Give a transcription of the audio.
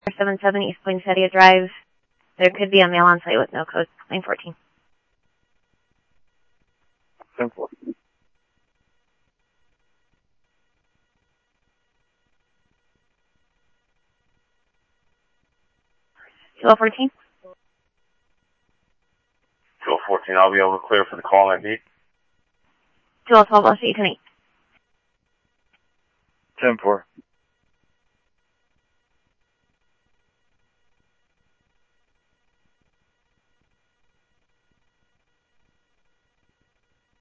77 East Poinsettia Drive. There could be a mail on site with no code. Line 14. 10-4. 214. 214, I'll be able to clear for the call ID. 212, I'll see you tonight. 10-4.